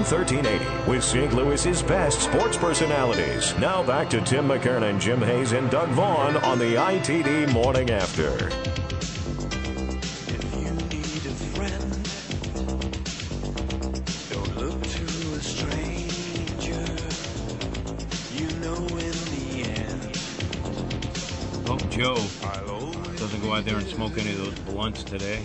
1380 with St. Louis's best sports personalities. Now back to Tim McKernan, Jim Hayes, and Doug Vaughn on the ITD Morning After. Hope Joe doesn't go out there and smoke any of those blunts today.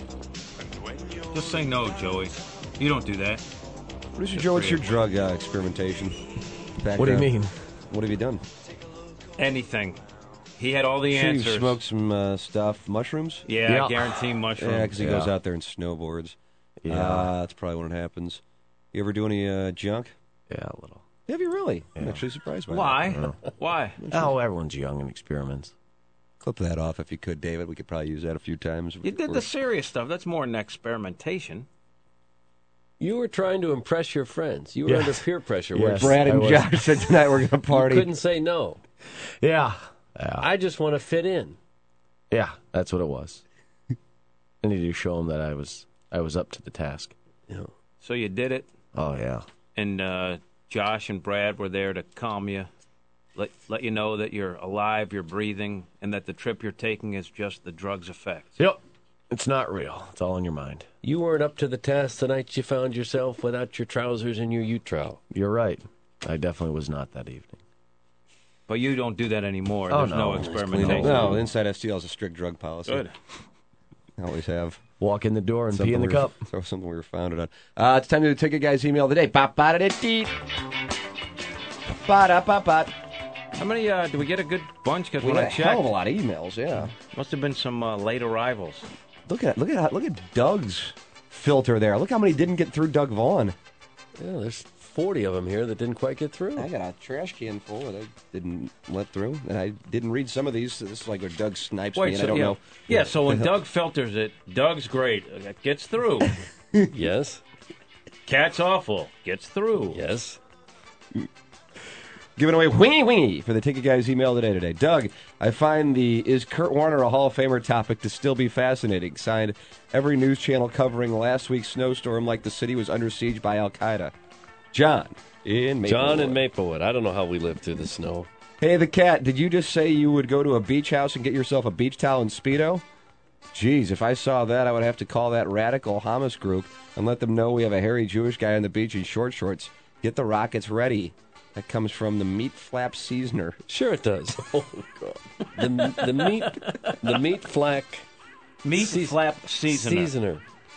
Just say no, Joey. You don't do that. Producer Joe, what's your drug experimentation background? What do you mean? What have you done? Anything. He had all the Sure, answers. you smoked some stuff, mushrooms? Yeah, I guarantee mushrooms. Yeah, because he goes out there and snowboards. Yeah. That's probably when it happens. You ever do any junk? Yeah, a little. Have you really? Yeah. I'm actually surprised by Why? that. Why? Oh, everyone's young and experiments. Clip that off if you could, David. We could probably use that a few times. You did the serious stuff. That's more than experimentation. You were trying to impress your friends. You were under peer pressure. Yes. Brad and I was. Josh said tonight we're going to party. You couldn't say no. Yeah. I just want to fit in. Yeah, that's what it was. I needed to show them that I was up to the task. Yeah. So you did it, Oh, yeah. and Josh and Brad were there to calm you, let you know that you're alive, you're breathing, and that the trip you're taking is just the drug's effect. Yep. It's not real. It's all in your mind. You weren't up to the task the night you found yourself without your trousers and your U-trowel. You're right. I definitely was not that evening. But you don't do that anymore. Oh, There's no. no It's experimentation. No, Inside STL has a strict drug policy. Good. Always have. Walk in the door and pee in the cup. Throw something we were founded on. It's time to take a guy's email of the day. Ba-ba-da-da-dee. Ba-da-ba-ba. How many, did we get a good bunch? Because We when had I a hell of a checked, lot of emails, yeah. must have been some late arrivals. Look at Doug's filter there. Look how many didn't get through Doug Vaughn. Yeah, there's 40 of them here that didn't quite get through. I got a trash can full that I didn't let through, and I didn't read some of these. So this is like where Doug snipes me, and I don't know. Yeah, so when Doug filters it, Doug's great. It gets through. Yes. Cat's awful. Gets through. Yes. Giving away wingy for the Take a Guy's email today. Doug, I find the Is Kurt Warner a Hall of Famer topic to still be fascinating. Signed, every news channel covering last week's snowstorm like the city was under siege by Al-Qaeda. John in Maplewood. John in Maplewood. I don't know how we lived through the snow. Hey, the cat, did you just say you would go to a beach house and get yourself a beach towel and Speedo? Geez, if I saw that, I would have to call that radical Hamas group and let them know we have a hairy Jewish guy on the beach in short shorts. Get the rockets ready. That comes from the Meat Flap Seasoner. Sure it does. Oh, God. The meat flap Flap seasoner.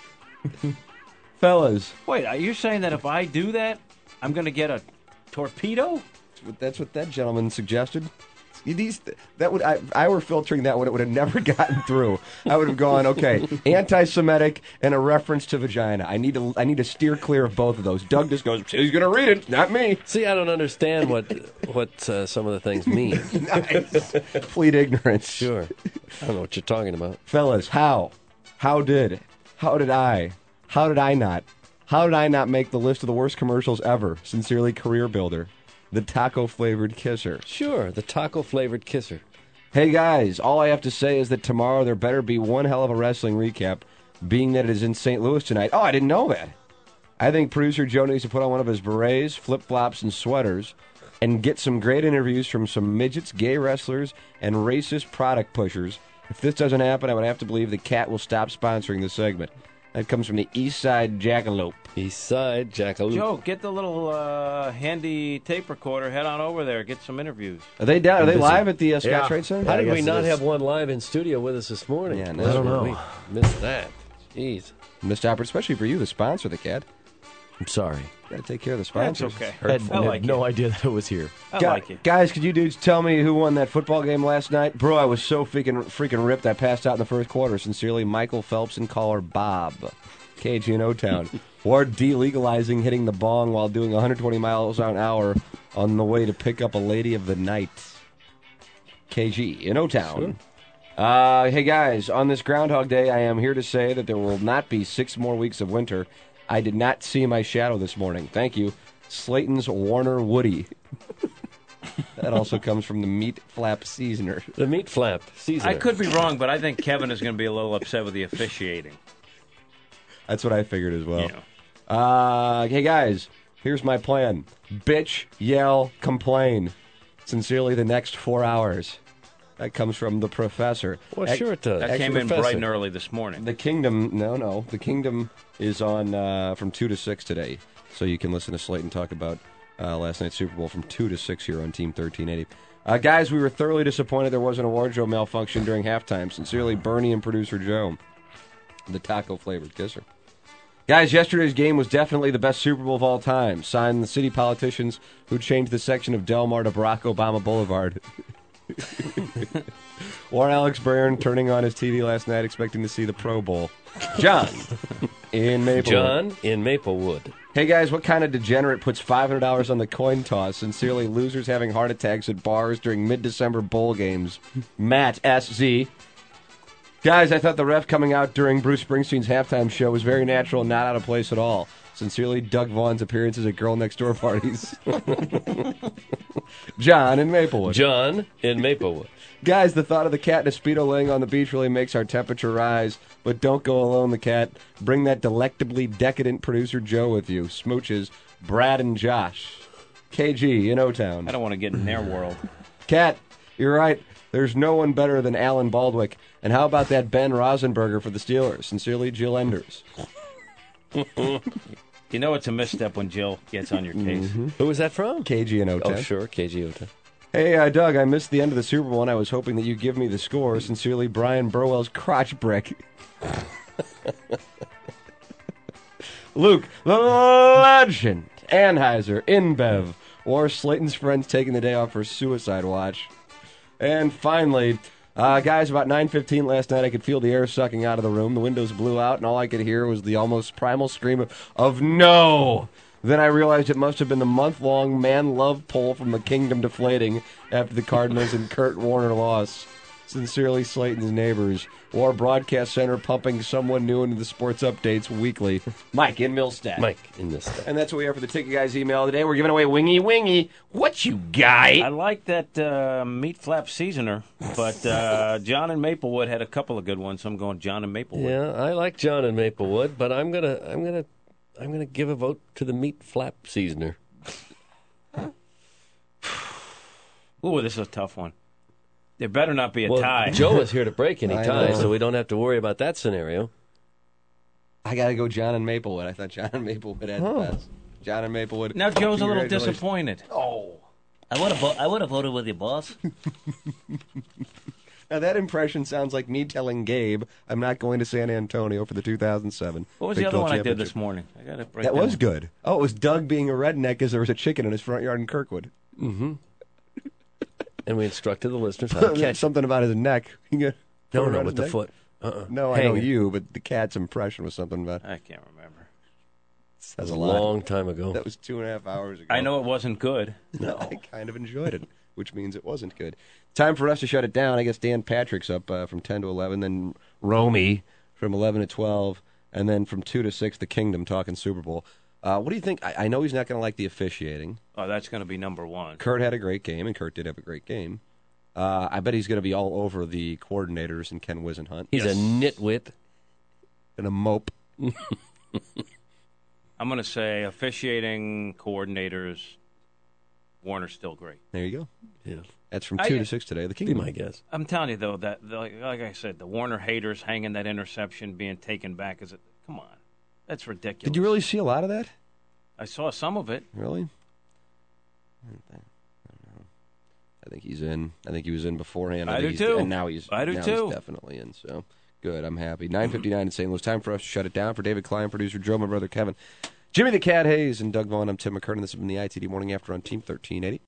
Fellas. Wait, are you saying that if I do that, I'm going to get a torpedo? That's what that gentleman suggested. I were filtering that one, it would have never gotten through. I would have gone, okay, anti-Semitic and a reference to vagina. I need to steer clear of both of those. Doug just goes, he's going to read it, not me. See, I don't understand what some of the things mean. Nice. Plead ignorance. Sure. I don't know what you're talking about. Fellas, how did I not make the list of the worst commercials ever? Sincerely, Career Builder. The taco-flavored kisser. Sure, the taco-flavored kisser. Hey, guys, all I have to say is that tomorrow there better be one hell of a wrestling recap, being that it is in St. Louis tonight. Oh, I didn't know that. I think producer Joe needs to put on one of his berets, flip-flops, and sweaters and get some great interviews from some midgets, gay wrestlers, and racist product pushers. If this doesn't happen, I would have to believe the cat will stop sponsoring the segment. That comes from the East Side Jackalope. East Side Jackalope. Joe, get the little handy tape recorder. Head on over there. Get some interviews. Are they down? Are they live at the Scott Yeah. Trade Center? How did I we guess not it is. have one live in studio with us this morning? Yeah, I don't know. We missed that. Jeez. Missed opportunity, especially for you, the sponsor, the cat. I'm sorry. Got to take care of the That's sponsors. okay. I I like had no it. idea that it was here. I like it. Guys, could you dudes tell me who won that football game last night? Bro, I was so freaking ripped I passed out in the first quarter. Sincerely, Michael Phelps and caller Bob. KG in O-Town. Or delegalizing hitting the bong while doing 120 miles an hour on the way to pick up a lady of the night. KG in O-Town. Sure. Hey guys, on this Groundhog Day, I am here to say that there will not be 6 more weeks of winter. I did not see my shadow this morning. Thank you. Slayton's Warner Woody. That also comes from the Meat Flap Seasoner. The meat flap seasoner. I could be wrong, but I think Kevin is going to be a little upset with the officiating. That's what I figured as well. Yeah. Hey, guys, here's my plan. Bitch, yell, complain. Sincerely, the next 4 hours. That comes from the professor. Well, sure it does. That came in bright and early this morning. The Kingdom, no. The Kingdom is on from 2 to 6 today. So you can listen to Slayton talk about last night's Super Bowl from 2 to 6 here on Team 1380. Guys, we were thoroughly disappointed there wasn't a wardrobe malfunction during halftime. Sincerely, Bernie and producer Joe, the taco-flavored kisser. Guys, yesterday's game was definitely the best Super Bowl of all time. Signed the city politicians who changed the section of Del Mar to Barack Obama Boulevard. Or Alex Byrne turning on his TV last night expecting to see the Pro Bowl. John in Maplewood. Hey, guys, what kind of degenerate puts $500 on the coin toss? Sincerely, losers having heart attacks at bars during mid-December bowl games. Matt S.Z. Guys, I thought the ref coming out during Bruce Springsteen's halftime show was very natural and not out of place at all. Sincerely, Doug Vaughn's appearances at Girl Next Door parties. John in Maplewood. Guys, the thought of the cat in a Speedo laying on the beach really makes our temperature rise. But don't go alone, the cat. Bring that delectably decadent producer Joe with you. Smooches, Brad and Josh. KG in O-Town. I don't want to get in their world. Cat, you're right. There's no one better than Alan Baldwick. And how about that Ben Rosenberger for the Steelers? Sincerely, Jill Enders. You know it's a misstep when Jill gets on your case. Mm-hmm. Who was that from? KG and O-Town. Oh, sure, KG O-Town. Hey, Doug, I missed the end of the Super Bowl, and I was hoping that you'd give me the score. Sincerely, Brian Burwell's crotch brick. Luke, the legend, Anheuser, InBev, or Slayton's friends taking the day off for suicide watch. And finally, guys, about 9:15 last night, I could feel the air sucking out of the room. The windows blew out, and all I could hear was the almost primal scream of no! Then I realized it must have been the month-long man love poll from the Kingdom deflating after the Cardinals and Kurt Warner loss. Sincerely, Slayton's neighbors. War Broadcast Center pumping someone new into the sports updates weekly. Mike in Millstadt. And that's what we have for the Ticket Guys email today. We're giving away Wingy Wingy. What you got? I like that meat flap seasoner, but John in Maplewood had a couple of good ones, so I'm going John in Maplewood. Yeah, I like John in Maplewood, but I'm gonna give a vote to the meat flap seasoner. Ooh, this is a tough one. There better not be a tie. Joe is here to break any ties, so we don't have to worry about that scenario. I got to go John and Maplewood. I thought John and Maplewood had the best. John and Maplewood. Now Joe's a little disappointed. Oh. I would have voted with you, boss. Now that impression sounds like me telling Gabe I'm not going to San Antonio for the 2007. What was the other one I did this morning? I got to break that was good. Oh, it was Doug being a redneck because there was a chicken in his front yard in Kirkwood. Mm-hmm. And we instructed the listeners how to catch something about his neck. No, with the foot. No, I know you, but the cat's impression was something about. I can't remember. That was a long time ago. That was 2.5 hours ago. I know it wasn't good. No, I kind of enjoyed it, which means it wasn't good. Time for us to shut it down. I guess Dan Patrick's up from 10 to 11, then Romy from 11 to 12, and then from 2 to 6, the Kingdom talking Super Bowl. What do you think? I know he's not going to like the officiating. Oh, that's going to be number one. Kurt had a great game, and Kurt did have a great game. I bet he's going to be all over the coordinators and Ken Wisenhunt. He's a nitwit. And a mope. I'm going to say officiating coordinators, Warner's still great. There you go. Yeah. That's from 2 to 6 today. The Kingdom. Be my guess. I'm telling you, though, that like I said, the Warner haters hanging that interception being taken back. Come on. That's ridiculous. Did you really see a lot of that? I saw some of it. Really? I don't know. I think he's in. I think he was in beforehand. I do too. And now he's. I do now too. He's definitely in. So good. I'm happy. 9:59 in St. Louis. Time for us to shut it down. For David Klein, producer Joe, my brother Kevin, Jimmy the Cat Hayes, and Doug Vaughn. I'm Tim McKernan. This has been the ITD Morning After on Team 1380.